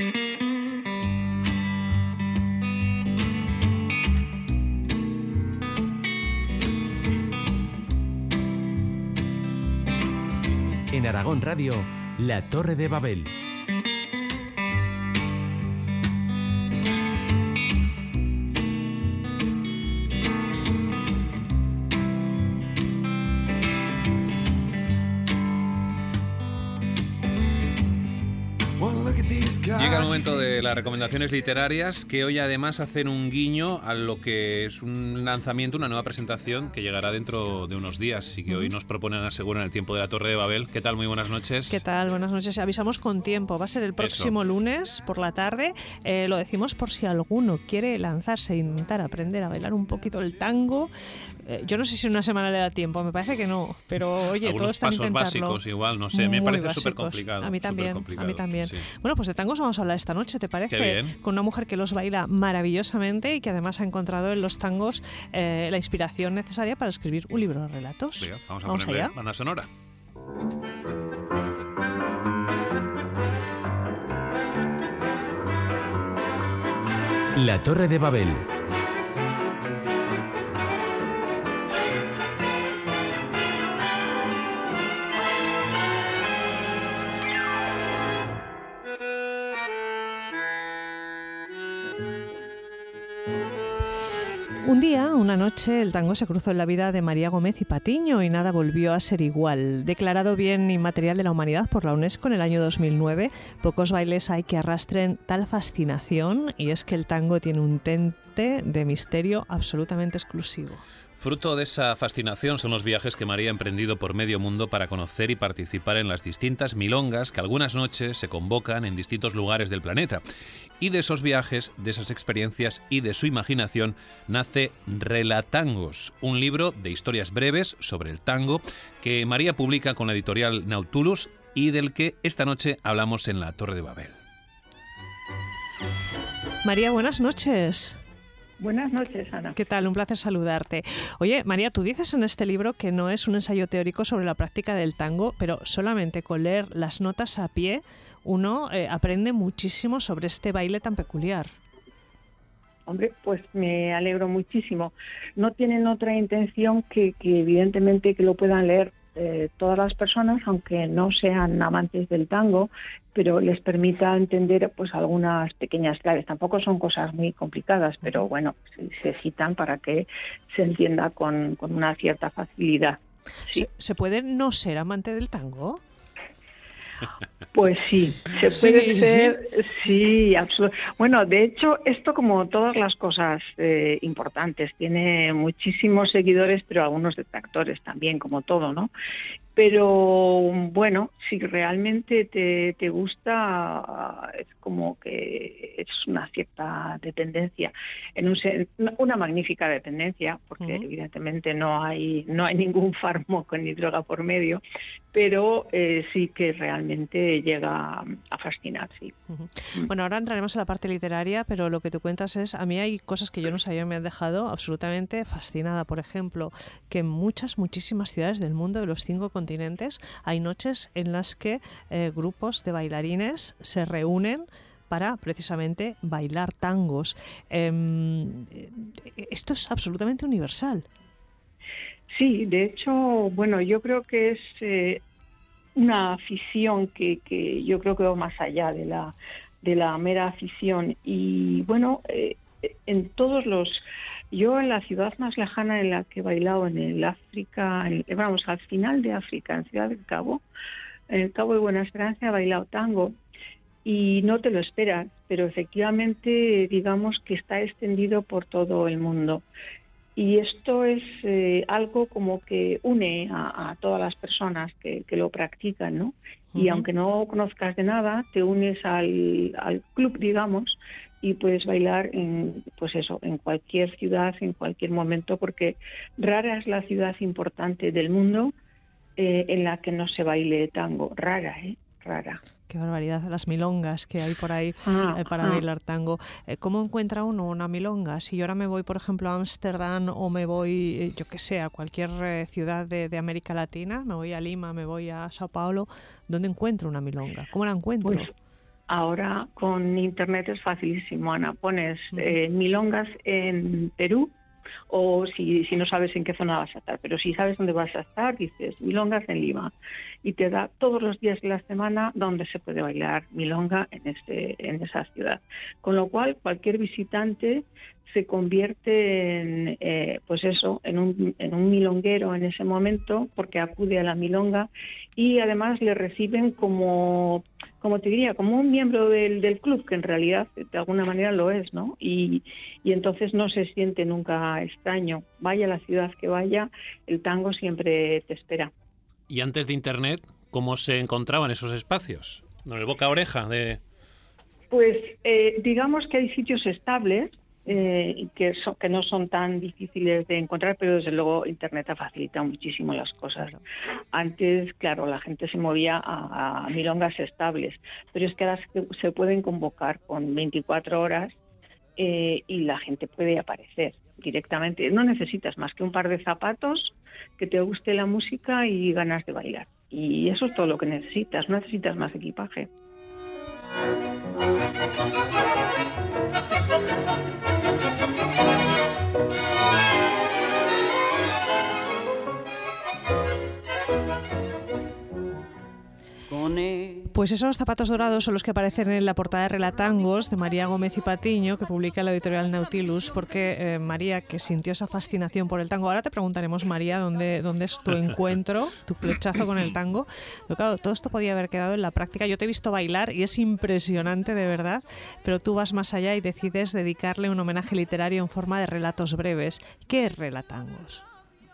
En Aragón Radio, La Torre de Babel. Llega el momento de las recomendaciones literarias, que hoy además hacen un guiño a lo que es un lanzamiento, una nueva presentación que llegará dentro de unos días y que hoy nos proponen Aseguran el tiempo de la Torre de Babel. ¿Qué tal? Muy buenas noches. ¿Qué tal? Buenas noches. Avisamos con tiempo. Va a ser el próximo lunes por la tarde. Lo decimos por si alguno quiere lanzarse e intentar aprender a bailar un poquito el tango. Yo no sé si una semana le da tiempo, me parece que no, pero oye, algunos todos están pasos intentarlo. Básicos igual, no sé, me parece súper complicado. A mí también, Sí. Bueno, pues de tangos vamos a hablar esta noche, ¿te parece? Qué bien. Con una mujer que los baila maravillosamente y que además ha encontrado en los tangos la inspiración necesaria para escribir un libro de relatos. Venga, vamos a ponerle allá. banda sonora. La Torre de Babel. Un día, una noche, el tango se cruzó en la vida de María Gómez y Patiño y nada volvió a ser igual. Declarado bien inmaterial de la humanidad por la UNESCO en el año 2009, pocos bailes hay que arrastren tal fascinación, y es que el tango tiene un tinte de misterio absolutamente exclusivo. Fruto de esa fascinación son los viajes que María ha emprendido por medio mundo para conocer y participar en las distintas milongas que algunas noches se convocan en distintos lugares del planeta. Y de esos viajes, de esas experiencias y de su imaginación nace Relatangos, un libro de historias breves sobre el tango que María publica con la editorial Nautilus y del que esta noche hablamos en la Torre de Babel. María, buenas noches. Buenas noches, Ana. ¿Qué tal? Un placer saludarte. Oye, María, tú dices en este libro que no es un ensayo teórico sobre la práctica del tango, pero solamente con leer las notas a pie uno aprende muchísimo sobre este baile tan peculiar. Hombre, pues me alegro muchísimo. No tienen otra intención que evidentemente que lo puedan leer todas las personas, aunque no sean amantes del tango, pero les permita entender pues algunas pequeñas claves. Tampoco son cosas muy complicadas, pero bueno, se citan para que se entienda con una cierta facilidad. Sí. ¿Se puede no ser amante del tango? Pues sí, se puede ser, sí, absolutamente. Bueno, de hecho, esto como todas las cosas importantes, tiene muchísimos seguidores, pero algunos detractores también, como todo, ¿no? Pero bueno, si realmente te gusta, es como que es una cierta dependencia, una magnífica dependencia, porque evidentemente no hay ningún fármaco ni droga por medio, pero sí que realmente llega a fascinar, sí. Bueno, ahora entraremos en la parte literaria, pero lo que tú cuentas es, a mí hay cosas que yo no sabía, me han dejado absolutamente fascinada. Por ejemplo, que en muchísimas ciudades del mundo, de los 5 continentes, hay noches en las que grupos de bailarines se reúnen para precisamente bailar tangos. Esto es absolutamente universal. Sí, de hecho, bueno, yo creo que es una afición que yo creo que va más allá de la mera afición. Y bueno, en todos los... Yo en la ciudad más lejana en la que he bailado, en el África, al final de África, en Ciudad del Cabo, en el Cabo de Buena Esperanza, he bailado tango. Y no te lo esperas, pero efectivamente digamos que está extendido por todo el mundo. Y esto es algo como que une a todas las personas que lo practican, ¿no? Y aunque no conozcas de nada, te unes al club, digamos, y puedes bailar en cualquier ciudad, en cualquier momento, porque rara es la ciudad importante del mundo en la que no se baile tango. Rara, rara. Qué barbaridad, las milongas que hay por ahí para bailar tango. ¿Cómo encuentra uno una milonga? Si yo ahora me voy, por ejemplo, a Ámsterdam o me voy, yo qué sé, a cualquier ciudad de América Latina, me voy a Lima, me voy a Sao Paulo, ¿dónde encuentro una milonga? ¿Cómo la encuentro? Pues, Ahora con internet es facilísimo, Ana. Pones milongas en Perú, o si no sabes en qué zona vas a estar, pero si sabes dónde vas a estar, dices milongas en Lima, y te da todos los días de la semana donde se puede bailar milonga en esa ciudad. Con lo cual, cualquier visitante se convierte en un milonguero en ese momento, porque acude a la milonga y además le reciben como te diría, como un miembro del club, que en realidad de alguna manera lo es, ¿no? Y entonces no se siente nunca extraño. Vaya a la ciudad que vaya, el tango siempre te espera. Y antes de Internet, ¿cómo se encontraban esos espacios? ¿En el boca a oreja de...? Pues digamos que hay sitios estables, que no son tan difíciles de encontrar, pero desde luego Internet ha facilitado muchísimo las cosas. Claro. Antes, claro, la gente se movía a milongas estables, pero es que ahora se pueden convocar con 24 horas y la gente puede aparecer directamente. No necesitas más que un par de zapatos, que te guste la música y ganas de bailar. Y eso es todo lo que necesitas, no necesitas más equipaje. Pues esos zapatos dorados son los que aparecen en la portada de Relatangos de María Gómez y Patiño, que publica la editorial Nautilus, porque María, que sintió esa fascinación por el tango, ahora te preguntaremos, María, dónde es tu encuentro, tu flechazo con el tango, pero claro, todo esto podía haber quedado en la práctica. Yo te he visto bailar y es impresionante de verdad, pero tú vas más allá y decides dedicarle un homenaje literario en forma de relatos breves. ¿Qué es Relatangos?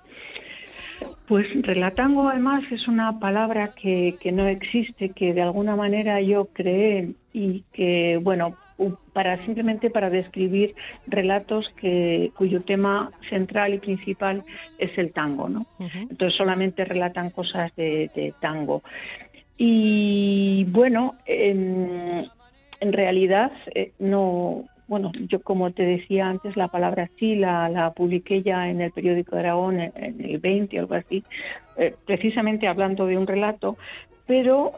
Pues relatango además es una palabra que no existe, que de alguna manera yo creé y que, bueno, simplemente para describir relatos cuyo tema central y principal es el tango, ¿no? Uh-huh. Entonces solamente relatan cosas de tango. Y bueno, en realidad no... Bueno, yo como te decía antes, la palabra sí la publiqué ya en el periódico de Aragón en el 20 o algo así, precisamente hablando de un relato, pero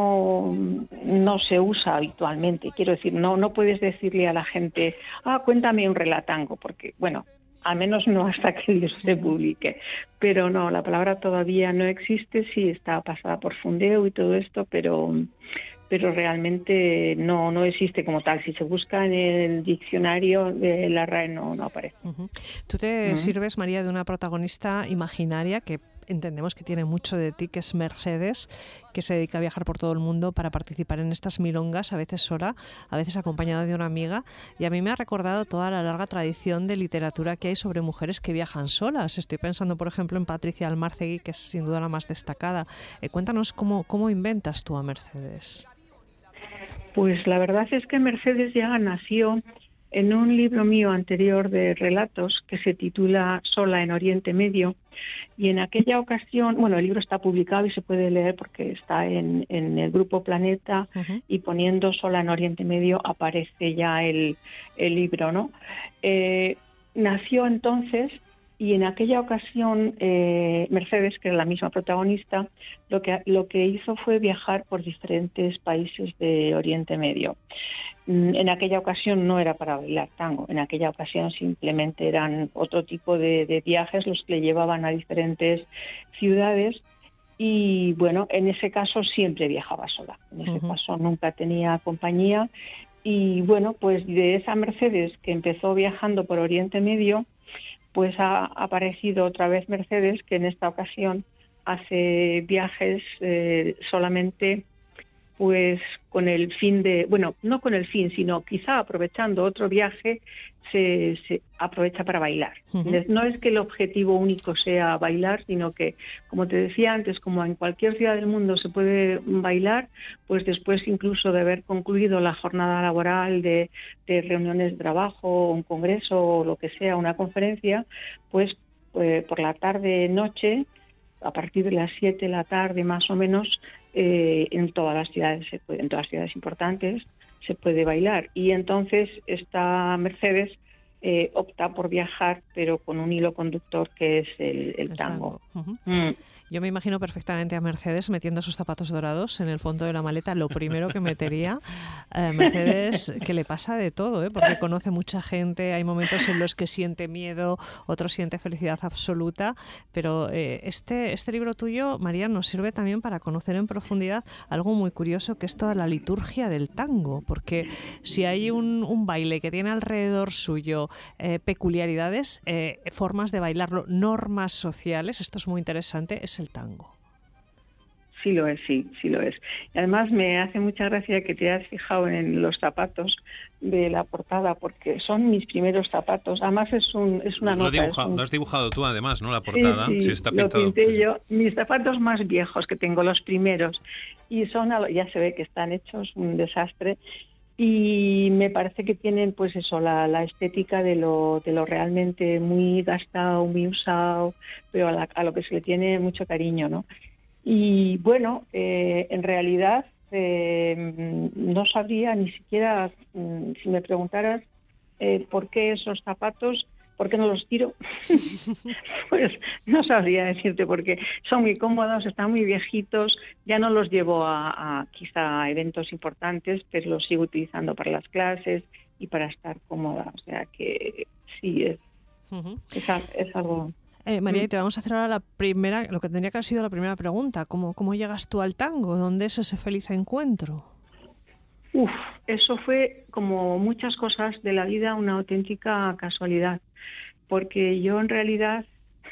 no se usa habitualmente. Quiero decir, no puedes decirle a la gente, cuéntame un relatango, porque, bueno, al menos no hasta que Dios se publique. Pero no, la palabra todavía no existe, sí está pasada por fundeo y todo esto, pero realmente no existe como tal. Si se busca en el diccionario de la RAE no aparece. Uh-huh. Tú te sirves, María, de una protagonista imaginaria que entendemos que tiene mucho de ti, que es Mercedes, que se dedica a viajar por todo el mundo para participar en estas milongas, a veces sola, a veces acompañada de una amiga, y a mí me ha recordado toda la larga tradición de literatura que hay sobre mujeres que viajan solas. Estoy pensando, por ejemplo, en Patricia Almárcegui, que es sin duda la más destacada. Cuéntanos cómo inventas tú a Mercedes. Pues la verdad es que Mercedes ya nació en un libro mío anterior de relatos que se titula Sola en Oriente Medio, y en aquella ocasión, bueno, el libro está publicado y se puede leer porque está en el grupo Planeta, uh-huh. Y poniendo Sola en Oriente Medio aparece ya el libro, ¿no? Nació entonces, y en aquella ocasión Mercedes, que era la misma protagonista, lo que hizo fue viajar por diferentes países de Oriente Medio. En aquella ocasión no era para bailar tango, en aquella ocasión simplemente eran otro tipo de viajes los que le llevaban a diferentes ciudades, y bueno, en ese caso siempre viajaba sola, en ese uh-huh. caso nunca tenía compañía, y bueno, pues de esa Mercedes que empezó viajando por Oriente Medio, pues ha aparecido otra vez Mercedes, que en esta ocasión hace viajes solamente pues con el fin de, bueno, no con el fin, sino quizá aprovechando otro viaje, se aprovecha para bailar. Uh-huh. No es que el objetivo único sea bailar, sino que, como te decía antes, como en cualquier ciudad del mundo se puede bailar, pues después incluso de haber concluido la jornada laboral de reuniones de trabajo, un congreso o lo que sea, una conferencia, pues por la tarde-noche, a partir de las 7 de la tarde más o menos, en todas las ciudades en todas las ciudades importantes se puede bailar. Y entonces esta Mercedes opta por viajar, pero con un hilo conductor que es el tango. Uh-huh. Yo me imagino perfectamente a Mercedes metiendo sus zapatos dorados en el fondo de la maleta, lo primero que metería. Mercedes, que le pasa de todo, porque conoce mucha gente, hay momentos en los que siente miedo, otros siente felicidad absoluta, pero este libro tuyo, María, nos sirve también para conocer en profundidad algo muy curioso, que es toda la liturgia del tango, porque si hay un baile que tiene alrededor suyo peculiaridades, formas de bailarlo, normas sociales, esto es muy interesante, es el tango. Sí lo es, sí lo es. Y además me hace mucha gracia que te hayas fijado en los zapatos de la portada, porque son mis primeros zapatos. Además es una nota. Lo has dibujado tú, además, ¿no? La portada. Sí, está pintado. Lo pinté yo. Mis zapatos más viejos que tengo, los primeros. Y ya se ve que están hechos, un desastre. Y me parece que tienen, pues eso, la estética de lo realmente muy gastado, muy usado, pero a lo que se le tiene mucho cariño, ¿no? Y bueno, en realidad no sabría ni siquiera, si me preguntaras por qué esos zapatos, por qué no los tiro, pues no sabría decirte, porque son muy cómodos, están muy viejitos, ya no los llevo quizá a eventos importantes, pero los sigo utilizando para las clases y para estar cómoda, o sea que sí, es algo... María, y te vamos a hacer ahora lo que tendría que haber sido la primera pregunta. ¿Cómo llegas tú al tango? ¿Dónde es ese feliz encuentro? Eso fue, como muchas cosas de la vida, una auténtica casualidad, porque yo en realidad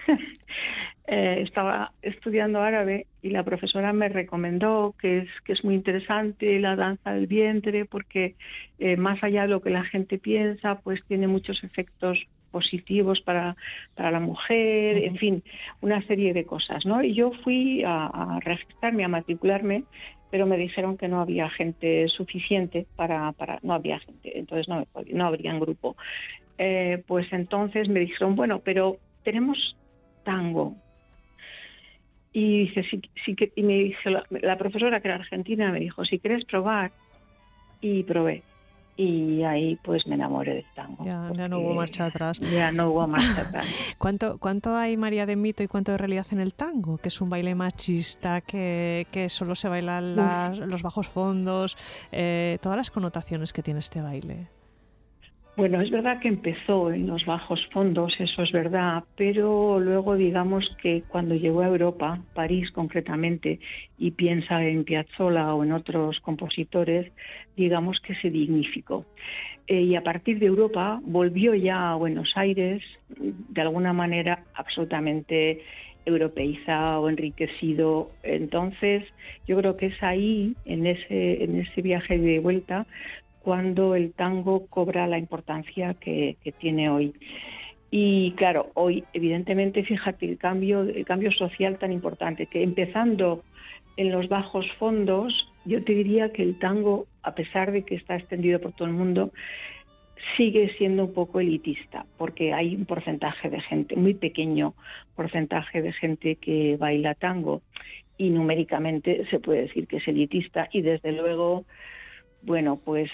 estaba estudiando árabe y la profesora me recomendó que es muy interesante la danza del vientre, porque más allá de lo que la gente piensa, pues tiene muchos efectos positivos para la mujer, en fin, una serie de cosas, ¿no? Y yo fui a registrarme, a matricularme, pero me dijeron que no había gente suficiente no había gente, entonces no habría en grupo. Pues entonces me dijeron, bueno, pero tenemos tango. Y dice, y me dijo la profesora, que era argentina, me dijo, si quieres probar, y probé. Y ahí pues me enamoré del tango. Ya no hubo marcha atrás. Ya no hubo marcha atrás. ¿Cuánto hay, María, de mito y cuánto de realidad en el tango? Que es un baile machista, que solo se bailan los bajos fondos, todas las connotaciones que tiene este baile. Bueno, es verdad que empezó en los bajos fondos, eso es verdad, pero luego digamos que cuando llegó a Europa, París concretamente, y piensa en Piazzolla o en otros compositores, digamos que se dignificó. Y a partir de Europa volvió ya a Buenos Aires, de alguna manera absolutamente europeizado, enriquecido. Entonces, yo creo que es ahí, en ese viaje de vuelta, cuando el tango cobra la importancia que tiene hoy. Y claro, hoy evidentemente, fíjate, el cambio social tan importante, que empezando en los bajos fondos, yo te diría que el tango, a pesar de que está extendido por todo el mundo, sigue siendo un poco elitista, porque hay un porcentaje de gente, muy pequeño porcentaje de gente que baila tango, y numéricamente se puede decir que es elitista, y desde luego, bueno, pues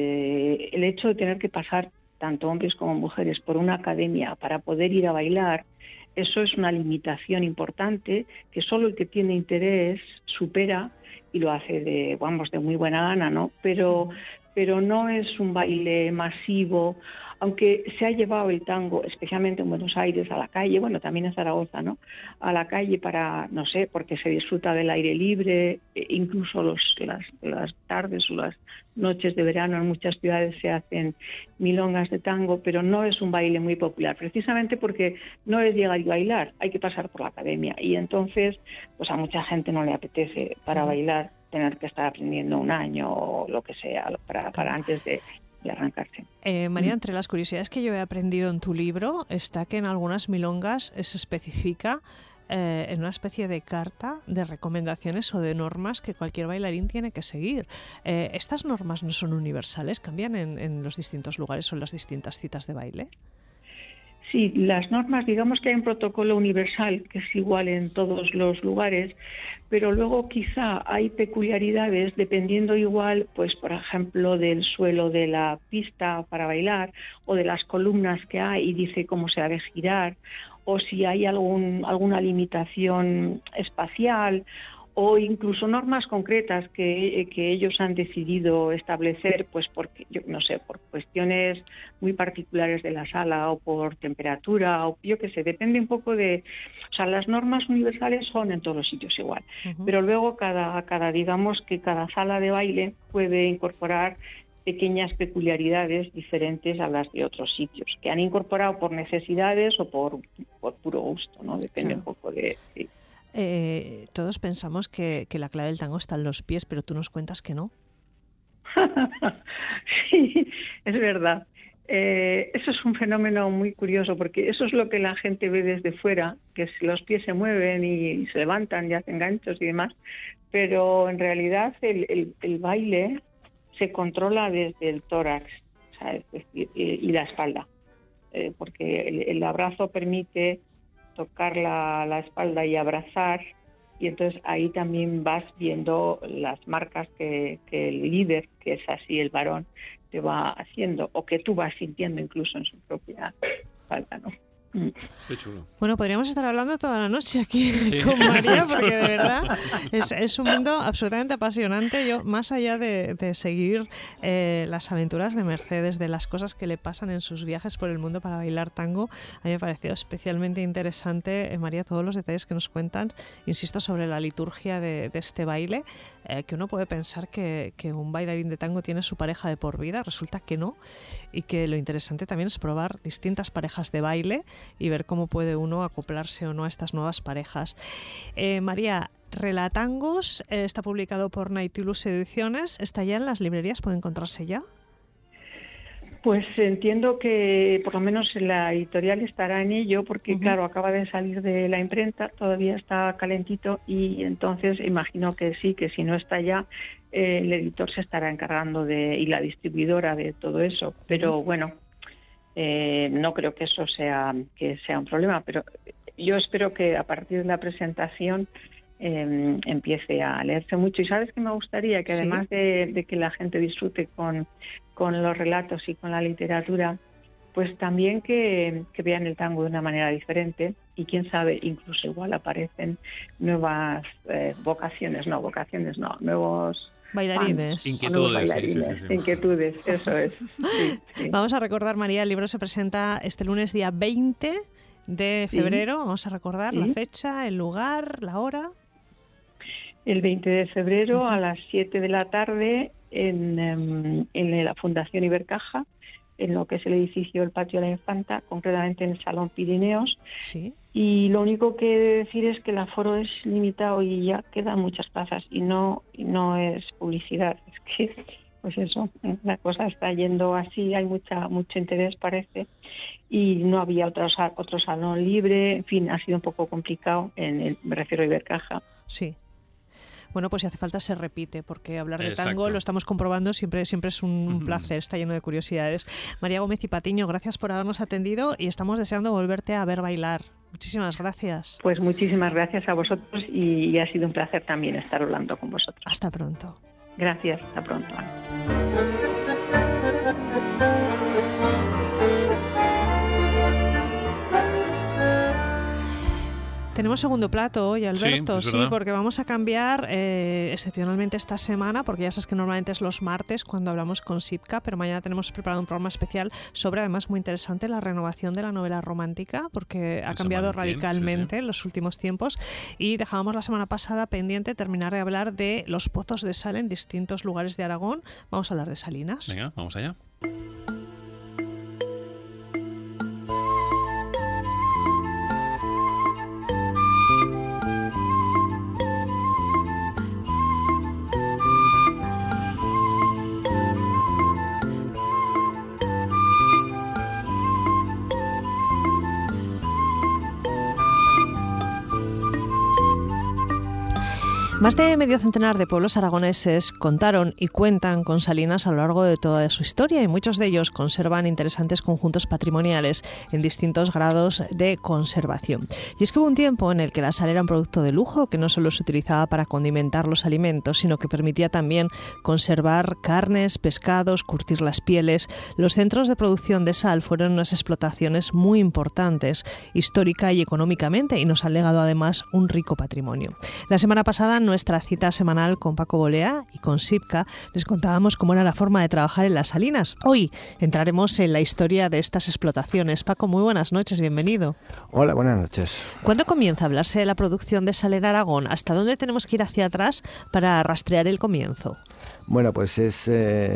el hecho de tener que pasar, tanto hombres como mujeres, por una academia para poder ir a bailar, eso es una limitación importante que solo el que tiene interés supera, y lo hace de muy buena gana, ¿no? Pero no es un baile masivo, aunque se ha llevado el tango, especialmente en Buenos Aires, a la calle, bueno, también en Zaragoza, ¿no? A la calle para, no sé, porque se disfruta del aire libre, incluso las tardes o las noches de verano en muchas ciudades se hacen milongas de tango, pero no es un baile muy popular, precisamente porque no es llegar y bailar, hay que pasar por la academia, y entonces pues a mucha gente no le apetece para bailar tener que estar aprendiendo un año o lo que sea para antes de arrancarse. María, entre las curiosidades que yo he aprendido en tu libro está que en algunas milongas se especifica en una especie de carta de recomendaciones o de normas que cualquier bailarín tiene que seguir. ¿Estas normas no son universales? ¿Cambian en los distintos lugares o en las distintas citas de baile? Sí, las normas, digamos que hay un protocolo universal que es igual en todos los lugares, pero luego quizá hay peculiaridades dependiendo igual, pues por ejemplo, del suelo de la pista para bailar o de las columnas que hay y dice cómo se debe girar, o si hay alguna limitación espacial o incluso normas concretas que ellos han decidido establecer, pues porque, yo no sé, por cuestiones muy particulares de la sala o por temperatura, o yo qué sé, depende un poco de... O sea, las normas universales son en todos los sitios igual, pero luego digamos que cada sala de baile puede incorporar pequeñas peculiaridades diferentes a las de otros sitios, que han incorporado por necesidades o por puro gusto, ¿no? Depende un poco de... Sí. Todos pensamos que la clave del tango está en los pies, pero tú nos cuentas que no. Sí, es verdad. Eso es un fenómeno muy curioso, porque eso es lo que la gente ve desde fuera, que los pies se mueven y se levantan y hacen ganchos y demás, pero en realidad el baile se controla desde el tórax, ¿sabes? Es decir, y la espalda, porque el abrazo permite tocar la espalda y abrazar, y entonces ahí también vas viendo las marcas que el líder, que es así el varón, te va haciendo, o que tú vas sintiendo incluso en su propia espalda, ¿no? Qué chulo. Bueno, podríamos estar hablando toda la noche aquí con María, porque de verdad es un mundo absolutamente apasionante. Yo, más allá de seguir las aventuras de Mercedes, de las cosas que le pasan en sus viajes por el mundo para bailar tango, a mí me ha parecido especialmente interesante, María, todos los detalles que nos cuentan, insisto, sobre la liturgia de este baile, que uno puede pensar que un bailarín de tango tiene su pareja de por vida, resulta que no, y que lo interesante también es probar distintas parejas de baile y ver cómo puede uno acoplarse o no a estas nuevas parejas. María, Relatangos está publicado por Nautilus Ediciones, ¿está ya en las librerías? ¿Puede encontrarse ya? Pues entiendo que por lo menos la editorial estará en ello, porque claro, acaba de salir de la imprenta, todavía está calentito, y entonces imagino que sí, que si no está ya, el editor se estará encargando y la distribuidora de todo eso, pero bueno, no creo que eso sea un problema, pero yo espero que a partir de la presentación empiece a leerse mucho. Y sabes que me gustaría que además de que la gente disfrute con los relatos y con la literatura, pues también que vean el tango de una manera diferente, y quién sabe, incluso igual aparecen nuevas nuevos bailarines. Inquietudes, eso es. Sí. Vamos a recordar, María, el libro se presenta este lunes día 20 de febrero. Vamos a recordar la fecha, el lugar, la hora. El 20 de febrero a las 7 de la tarde en la Fundación Ibercaja, en lo que es el edificio del Patio de la Infanta, concretamente en el Salón Pirineos. Sí. Y lo único que he de decir es que el aforo es limitado y ya quedan muchas plazas, y no es publicidad, es que pues eso, la cosa está yendo así, hay mucho interés parece, y no había otro salón libre, en fin, ha sido un poco complicado, me refiero a Ibercaja. Sí. Bueno, pues si hace falta se repite, porque hablar de tango, lo estamos comprobando, siempre es un placer, está lleno de curiosidades. María Gómez y Patiño, gracias por habernos atendido y estamos deseando volverte a ver bailar. Muchísimas gracias. Pues muchísimas gracias a vosotros, y ha sido un placer también estar hablando con vosotros. Hasta pronto. Gracias, hasta pronto. Tenemos segundo plato hoy, Alberto, sí, porque vamos a cambiar excepcionalmente esta semana, porque ya sabes que normalmente es los martes cuando hablamos con Sipka, pero mañana tenemos preparado un programa especial sobre, además muy interesante, la renovación de la novela romántica, porque ha cambiado radicalmente en los últimos tiempos, y dejábamos la semana pasada pendiente terminar de hablar de los pozos de sal en distintos lugares de Aragón. Vamos a hablar de Salinas. Venga, vamos allá. Más de medio centenar de pueblos aragoneses contaron y cuentan con salinas a lo largo de toda su historia y muchos de ellos conservan interesantes conjuntos patrimoniales en distintos grados de conservación. Y es que hubo un tiempo en el que la sal era un producto de lujo que no solo se utilizaba para condimentar los alimentos, sino que permitía también conservar carnes, pescados, curtir las pieles. Los centros de producción de sal fueron unas explotaciones muy importantes, histórica y económicamente, y nos han legado además un rico patrimonio. La semana pasada, nuestra cita semanal con Paco Bolea y con Sipka, les contábamos cómo era la forma de trabajar en las salinas. Hoy entraremos en la historia de estas explotaciones. Paco, muy buenas noches, bienvenido. Hola, buenas noches. ¿Cuándo comienza a hablarse de la producción de sal en Aragón? ¿Hasta dónde tenemos que ir hacia atrás para rastrear el comienzo? Bueno, pues es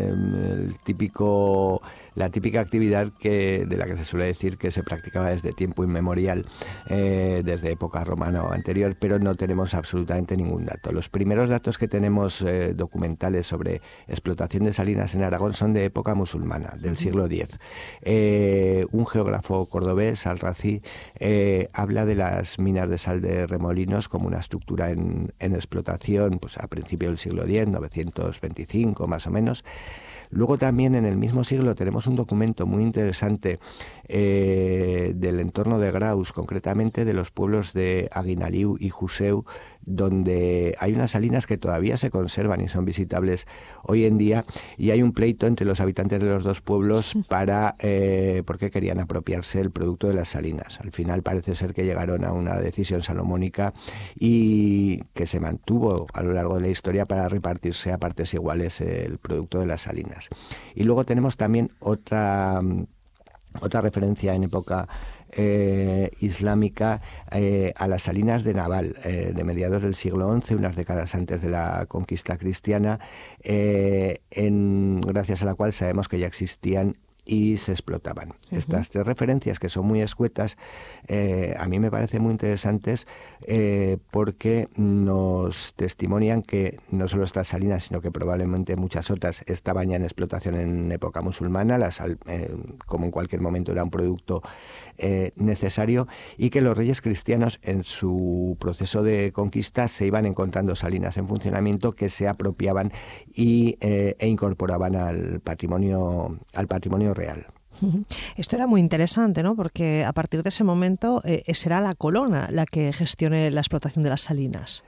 la típica actividad de la que se suele decir que se practicaba desde tiempo inmemorial, desde época romana o anterior, pero no tenemos absolutamente ningún dato. Los primeros datos que tenemos documentales sobre explotación de salinas en Aragón son de época musulmana, del siglo X. Un geógrafo cordobés, Al-Razi, habla de las minas de sal de Remolinos como una estructura en explotación pues, a principios del siglo X, 925 más o menos. Luego también en el mismo siglo tenemos un documento muy interesante del entorno de Graus, concretamente de los pueblos de Aguinaliu y Juseu, donde hay unas salinas que todavía se conservan y son visitables hoy en día, y hay un pleito entre los habitantes de los dos pueblos porque querían apropiarse del producto de las salinas. Al final parece ser que llegaron a una decisión salomónica y que se mantuvo a lo largo de la historia para repartirse a partes iguales el producto de las salinas. Y luego tenemos también otra referencia en época islámica a las salinas de Naval, de mediados del siglo XI, unas décadas antes de la conquista cristiana, gracias a la cual sabemos que ya existían y se explotaban. Estas tres referencias, que son muy escuetas, a mí me parecen muy interesantes porque nos testimonian que no solo estas salinas, sino que probablemente muchas otras estaban ya en explotación en época musulmana. La sal, como en cualquier momento, era un producto necesario, y que los reyes cristianos en su proceso de conquista se iban encontrando salinas en funcionamiento que se apropiaban e incorporaban al patrimonio real. Esto era muy interesante, ¿no? Porque a partir de ese momento será la corona la que gestione la explotación de las salinas.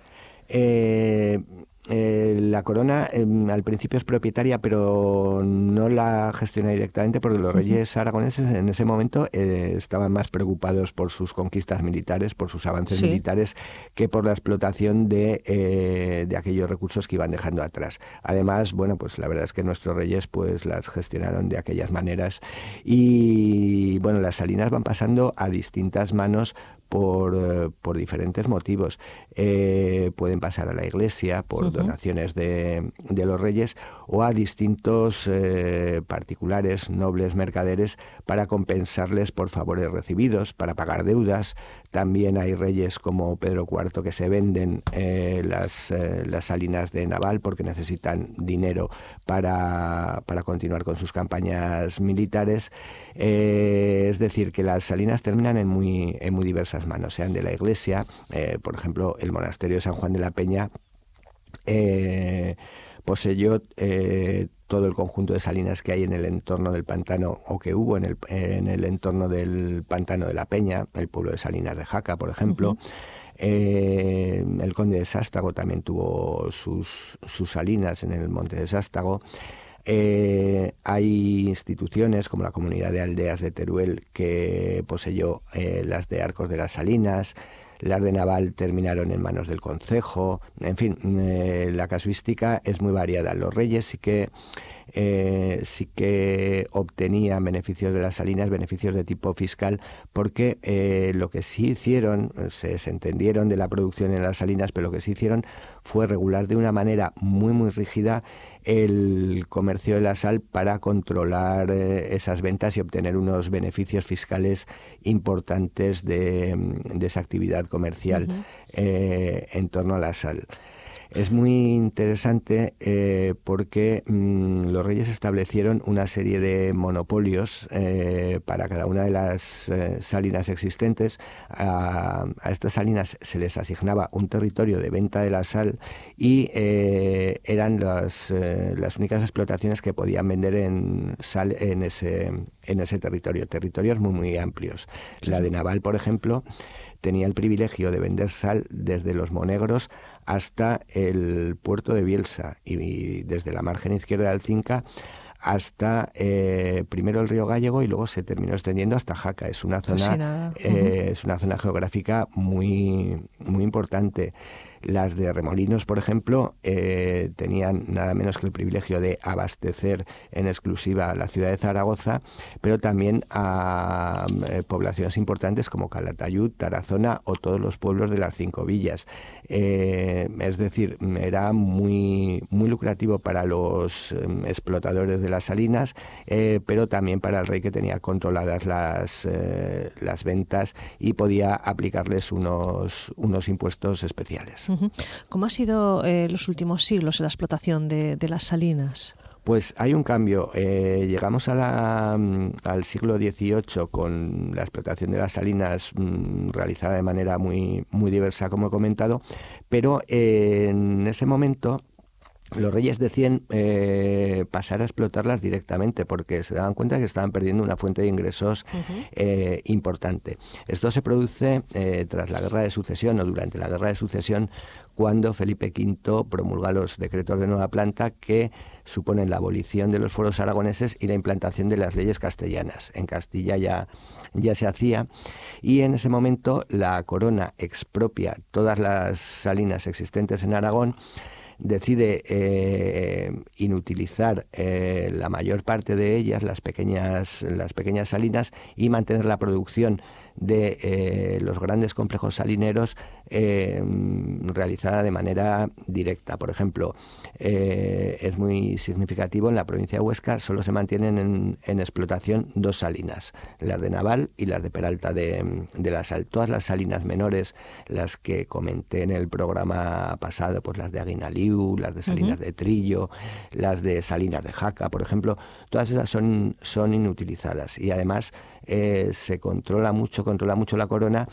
La corona al principio es propietaria, pero no la gestiona directamente porque los reyes aragoneses en ese momento estaban más preocupados por sus conquistas militares, por sus avances militares, que por la explotación de aquellos recursos que iban dejando atrás. Además, bueno, pues la verdad es que nuestros reyes pues las gestionaron de aquellas maneras, y bueno, las salinas van pasando a distintas manos por diferentes motivos. Pueden pasar a la iglesia por donaciones de los reyes, o a distintos particulares, nobles, mercaderes, para compensarles por favores recibidos, para pagar deudas. También hay reyes como Pedro IV que se venden las salinas de Naval porque necesitan dinero para continuar con sus campañas militares. Es decir, que las salinas terminan en muy diversas manos, sean de la iglesia, por ejemplo, el monasterio de San Juan de la Peña poseyó todo el conjunto de salinas que hay en el entorno del pantano, o que hubo en el entorno del pantano de la Peña, el pueblo de Salinas de Jaca, por ejemplo. El conde de Sástago también tuvo sus salinas en el monte de Sástago. Hay instituciones como la Comunidad de Aldeas de Teruel, que poseyó las de Arcos de las Salinas. Las de Naval terminaron en manos del concejo. En fin, la casuística es muy variada. Los reyes sí que obtenían beneficios de las salinas, beneficios de tipo fiscal, porque lo que sí hicieron, se desentendieron de la producción en las salinas, pero lo que sí hicieron fue regular de una manera muy rígida el comercio de la sal para controlar esas ventas y obtener unos beneficios fiscales importantes de esa actividad comercial en torno a la sal. Es muy interesante porque los reyes establecieron una serie de monopolios para cada una de las salinas existentes. A estas salinas se les asignaba un territorio de venta de la sal y eran las únicas explotaciones que podían vender en sal en ese territorio. Territorios muy, muy amplios. La de Naval, por ejemplo, tenía el privilegio de vender sal desde los Monegros hasta el puerto de Bielsa y desde la margen izquierda del Cinca hasta primero el río Gállego y luego se terminó extendiendo hasta Jaca. Es una zona, es una zona geográfica muy, muy importante. Las de Remolinos, por ejemplo, tenían nada menos que el privilegio de abastecer en exclusiva a la ciudad de Zaragoza, pero también a poblaciones importantes como Calatayud, Tarazona o todos los pueblos de las 5 villas. Es decir, era muy, muy lucrativo para los explotadores de las salinas, pero también para el rey, que tenía controladas las ventas y podía aplicarles unos impuestos especiales. ¿Cómo ha sido los últimos siglos la explotación de las salinas? Pues hay un cambio. Llegamos al siglo XVIII con la explotación de las salinas realizada de manera muy, muy diversa, como he comentado, pero en ese momento los reyes deciden pasar a explotarlas directamente porque se daban cuenta que estaban perdiendo una fuente de ingresos importante. Esto se produce tras la Guerra de Sucesión o durante la Guerra de Sucesión, cuando Felipe V promulga los decretos de nueva planta que suponen la abolición de los fueros aragoneses y la implantación de las leyes castellanas. En Castilla ya se hacía, y en ese momento la corona expropia todas las salinas existentes en Aragón, decide inutilizar la mayor parte de ellas, las pequeñas salinas, y mantener la producción de los grandes complejos salineros realizada de manera directa. Por ejemplo, es muy significativo, en la provincia de Huesca solo se mantienen en explotación 2 salinas, las de Naval y las de Peralta de la Sal. Todas las salinas menores, las que comenté en el programa pasado, pues las de Aguinaliu, las de Salinas de Trillo, las de Salinas de Jaca, por ejemplo, todas esas son inutilizadas, y además se controla mucho la corona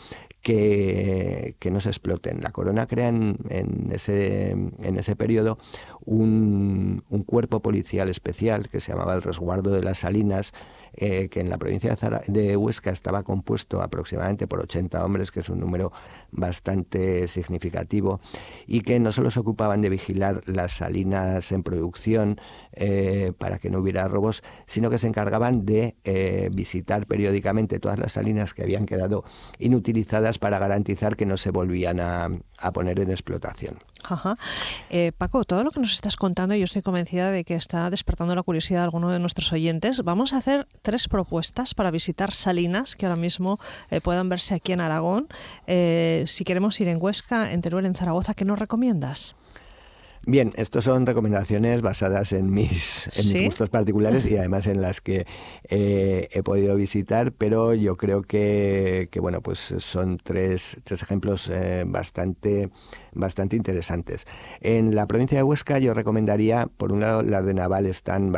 que no se exploten. La corona crea en ese periodo un cuerpo policial especial que se llamaba el Resguardo de las Salinas, que en la provincia de Huesca estaba compuesto aproximadamente por 80 hombres, que es un número bastante significativo, y que no solo se ocupaban de vigilar las salinas en producción para que no hubiera robos, sino que se encargaban de visitar periódicamente todas las salinas que habían quedado inutilizadas para garantizar que no se volvían a poner en explotación. Ajá. Paco, todo lo que nos estás contando, yo estoy convencida de que está despertando la curiosidad de alguno de nuestros oyentes. Vamos a hacer 3 propuestas para visitar salinas que ahora mismo puedan verse aquí en Aragón. Si queremos ir en Huesca, en Teruel, en Zaragoza, ¿qué nos recomiendas? Bien, estos son recomendaciones basadas en mis gustos particulares y además en las que he podido visitar, pero yo creo que bueno, pues son tres ejemplos bastante interesantes. En la provincia de Huesca yo recomendaría, por un lado, las de Naval están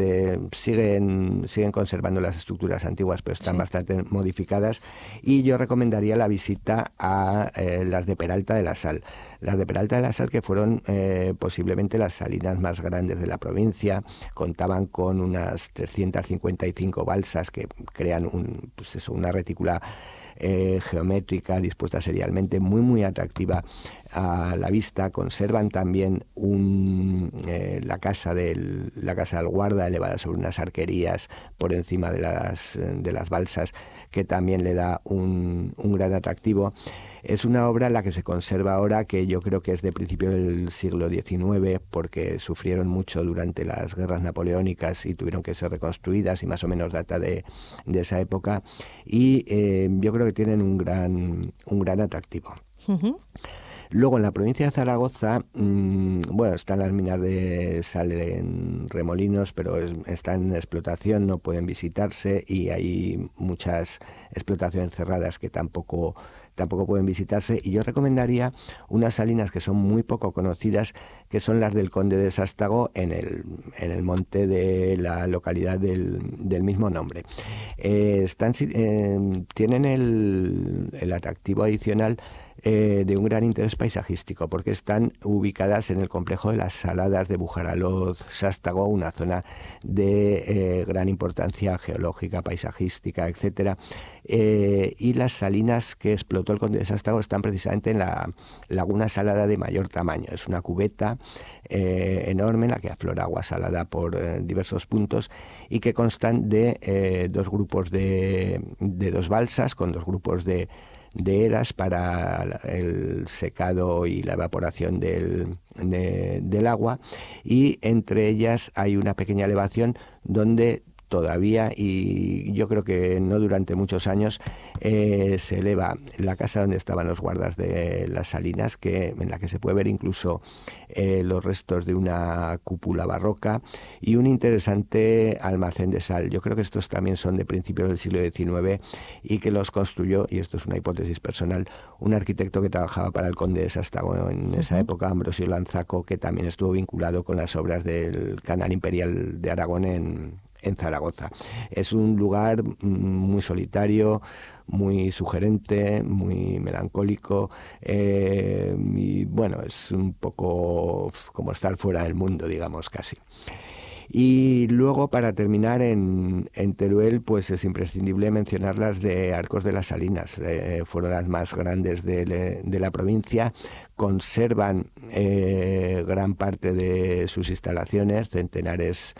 siguen conservando las estructuras antiguas, pero están bastante modificadas, y yo recomendaría la visita a las de Peralta de la Sal. Las de Peralta de la Sal, que fueron posiblemente las salinas más grandes de la provincia, contaban con unas 355 balsas que crean una retícula geométrica dispuesta serialmente, muy muy atractiva a la vista. Conservan también la casa del guarda elevada sobre unas arquerías por encima de las balsas, que también le da un gran atractivo. Es una obra la que se conserva ahora, que yo creo que es de principio del siglo XIX, porque sufrieron mucho durante las guerras napoleónicas y tuvieron que ser reconstruidas, y más o menos data de esa época, y yo creo que tienen un gran atractivo. Uh-huh. Luego, en la provincia de Zaragoza, están las minas de sal en Remolinos, pero están en explotación, no pueden visitarse, y hay muchas explotaciones cerradas que tampoco tampoco pueden visitarse. Y yo recomendaría unas salinas que son muy poco conocidas, que son las del Conde de Sástago en el monte de la localidad del mismo nombre. Tienen el atractivo adicional de un gran interés paisajístico, porque están ubicadas en el complejo de las Saladas de Bujaraloz-Sástago, una zona de gran importancia geológica, paisajística, etcétera. Y las salinas que explotó el Conde de Sástago están precisamente en la laguna salada de mayor tamaño. Es una cubeta enorme en la que aflora agua salada por diversos puntos y que constan de dos grupos de dos balsas con dos grupos de eras para el secado y la evaporación del agua, y entre ellas hay una pequeña elevación donde todavía, y yo creo que no durante muchos años, se eleva la casa donde estaban los guardas de las salinas, en la que se puede ver incluso los restos de una cúpula barroca y un interesante almacén de sal. Yo creo que estos también son de principios del siglo XIX y que los construyó, y esto es una hipótesis personal, un arquitecto que trabajaba para el Conde de Sástago en esa época, Ambrosio Lanzaco, que también estuvo vinculado con las obras del Canal Imperial de Aragón en Zaragoza. Es un lugar muy solitario, muy sugerente, muy melancólico, y bueno, es un poco como estar fuera del mundo, digamos, casi. Y luego, para terminar, en Teruel, pues es imprescindible mencionar las de Arcos de las Salinas. Fueron las más grandes de la provincia. Conservan gran parte de sus instalaciones, centenares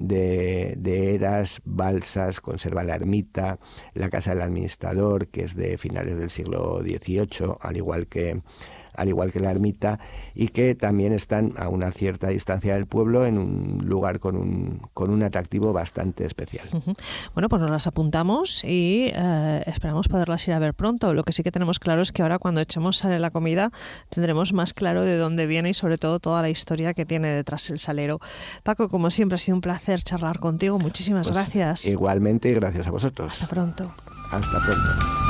de eras, balsas, conserva la ermita, la casa del administrador, que es de finales del siglo XVIII, al igual que la ermita, y que también están a una cierta distancia del pueblo, en un lugar con un atractivo bastante especial. Bueno, pues nos las apuntamos y esperamos poderlas ir a ver pronto. Lo que sí que tenemos claro es que ahora, cuando echemos sal en la comida, tendremos más claro de dónde viene y sobre todo toda la historia que tiene detrás el salero. Paco, como siempre, ha sido un placer charlar contigo. Muchísimas gracias. Igualmente, y gracias a vosotros. Hasta pronto. Hasta pronto.